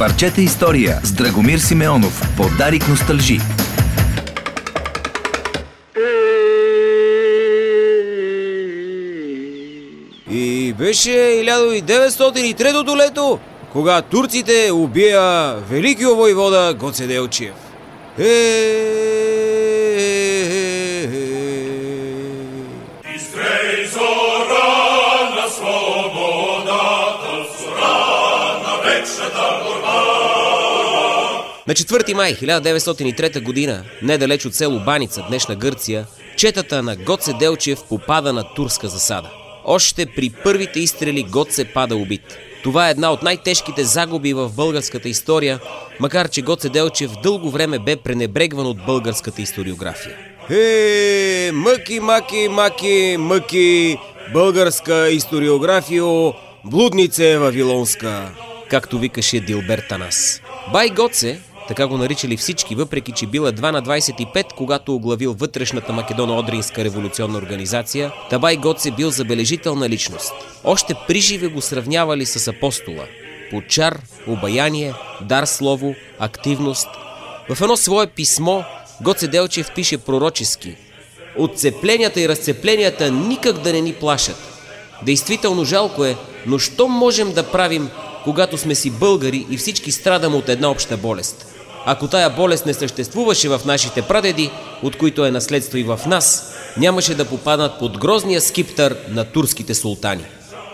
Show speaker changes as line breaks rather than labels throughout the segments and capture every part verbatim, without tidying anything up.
Парчета история с Драгомир Симеонов. Подарик носталжи.
И беше хиляда деветстотин и трето лето, кога турците убия великиот војвода Гоце Делчев.
Изгрей зора на свободата, зора на вечната борба.
На четвърти май хиляда деветстотин и трета година, недалеч от село Баница, днешна Гърция, четата на Гоце Делчев попада на турска засада. Още при първите изстрели Гоце пада убит. Това е една от най-тежките загуби в българската история, макар че Гоце Делчев дълго време бе пренебрегван от българската историография. Е, мъки, маки, маки, мъки, българска историография, блуднице вавилонска, както викаше Дилбер Танас. Бай Гоце, така го наричали всички, въпреки че бил едва на двайсет и пет, когато оглавил вътрешната македоно-одринска революционна организация, Бай Гоце бил забележителна личност. Още приживе го сравнявали с апостола. По чар, обаяние, дар слово, активност. В едно свое писмо Гоце Делчев пише пророчески: „Отцепленията и разцепленията никак да не ни плашат. Действително жалко е, но що можем да правим, когато сме си българи и всички страдаме от една обща болест? Ако тая болест не съществуваше в нашите прадеди, от които е наследство и в нас, нямаше да попаднат под грозния скиптър на турските султани.“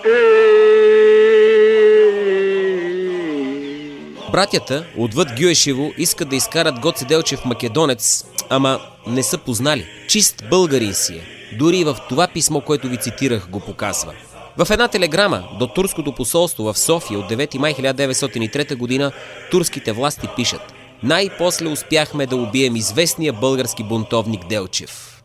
Братята отвъд Гюешево искат да изкарат Гоце Делчев македонец, ама не са познали. Чист българин си е. Дори и в това писмо, което ви цитирах, го показва. В една телеграма до турското посолство в София от девети май хиляда деветстотин и трета година турските власти пишат: „Най-после успяхме да убием известния български бунтовник Делчев.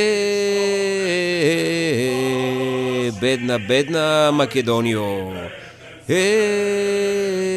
Е, бедна, бедна Македонио. Е,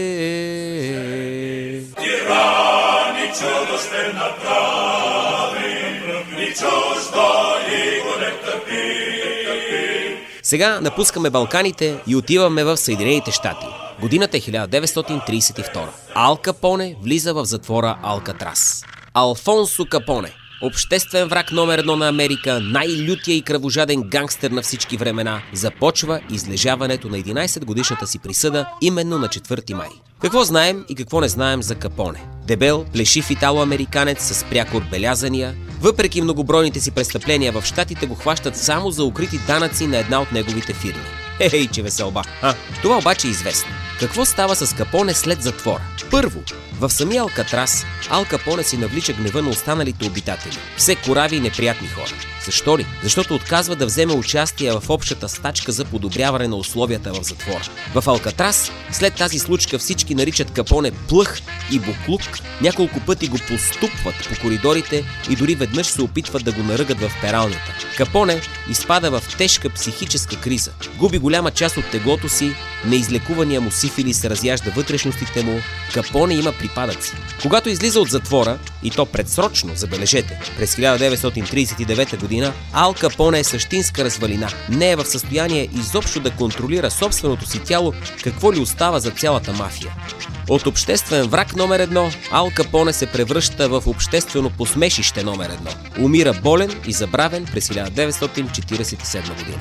Тирани чудо ще направи, ни чуждо и го не търпи.
Сега напускаме Балканите и отиваме в Съединените щати. Годината е хиляда деветстотин трийсет и втора. Ал Капоне влиза в затвора Алкатрас. Алфонсо Капоне, обществен враг номер едно на Америка, най-лютия и кръвожаден гангстер на всички времена, започва излежаването на единайсетгодишната си присъда именно на четвърти май. Какво знаем и какво не знаем за Капоне? Дебел, плешив итало-американец с пряко отбелязания. Въпреки многобройните си престъпления в щатите го хващат само за укрити данъци на една от неговите фирми. Ей, че веселба! А, това обаче е известно. Какво става с Капоне след затвора? Първо, в самия Алкатрас Ал Капоне си навлича гнева на останалите обитатели. Все корави и неприятни хора. Защо ли? Защото отказва да вземе участие в общата стачка за подобряване на условията в затвора. В Алкатрас след тази случка всички наричат Капоне плъх и буклук, няколко пъти го поступват по коридорите и дори веднъж се опитват да го наръгат в пералнята. Капоне изпада в тежка психическа криза. Губи голяма част от теглото си, неизлекувания му сифилис разяжда вътрешностите му, Капоне има припадъци. Когато излиза от затвора, и то предсрочно, забележете, през хиляда деветстотин трийсет и девета година, Ал Капоне е същинска развалина. Не е в състояние изобщо да контролира собственото си тяло, какво ли остава за цялата мафия. От обществен враг номер едно, Ал Капоне се превръща в обществено посмешище номер едно. Умира болен и забравен през хиляда деветстотин четирийсет и седма година.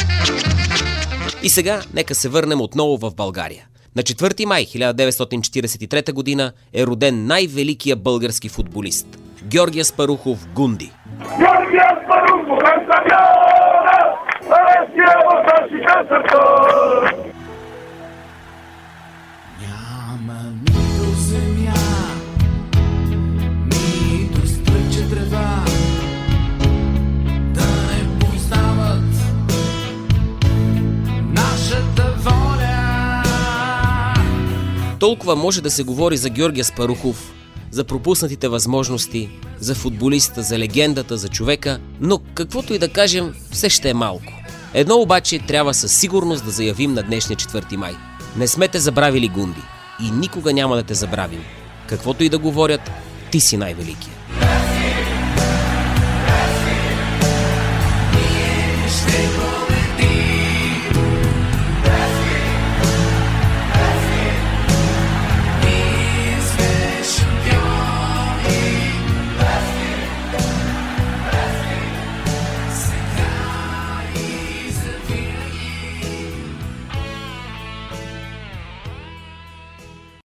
И сега нека се върнем отново в България. На четвърти май хиляда деветстотин четирийсет и трета година е роден най-великият български футболист – Георги Аспарухов Гунди.
Георги Аспарухов,
Няма нито земя, нито стръче трева, да не познават нашата воля.
Толкова може да се говори за Георги Аспарухов, за пропуснатите възможности, за футболиста, за легендата, за човека, но каквото и да кажем, все ще е малко. Едно обаче трябва със сигурност да заявим на днешния четвърти май. Не сме те забравили, Гунди, и никога няма да те забравим. Каквото и да говорят, ти си най-великият.